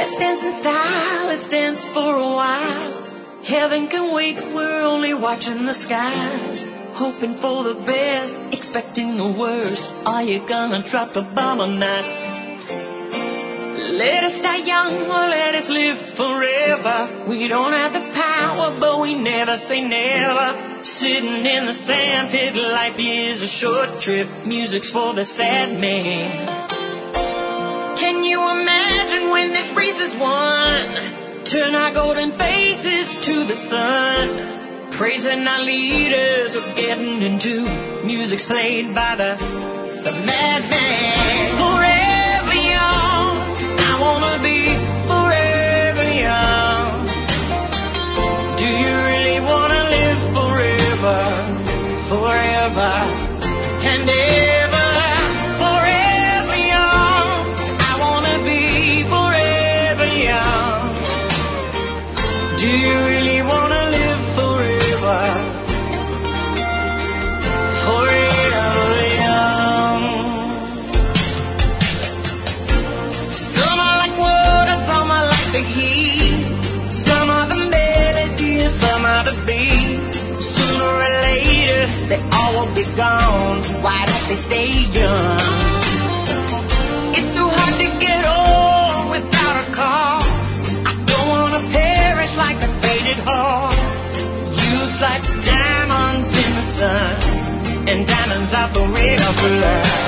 Let's dance in style, let's dance for a while. Heaven can wait, we're only watching the skies. Hoping for the best, expecting the worst. Are you gonna drop the bomb or not? Let us die young or let us live forever. We don't have the power, but we never say never. Sitting in the sandpit, life is a short trip. Music's for the sad man. Can you imagine when this race is won? Turn our golden faces to the sun. Praising our leaders, we're getting into music's played by the madman. Forever young, I wanna be forever young. Do you really wanna live forever, forever and ever? Forever young, I wanna be forever young. Do you really wanna live forever, forever young? Some are like water, some are like the heat. Some are the melody, some are the beat. Sooner or later, they all will be gone. Why don't they stay young? It's so hard to get old without a cause. I don't wanna perish like a faded horse. Youth's like diamonds in the sun, and diamonds are forever.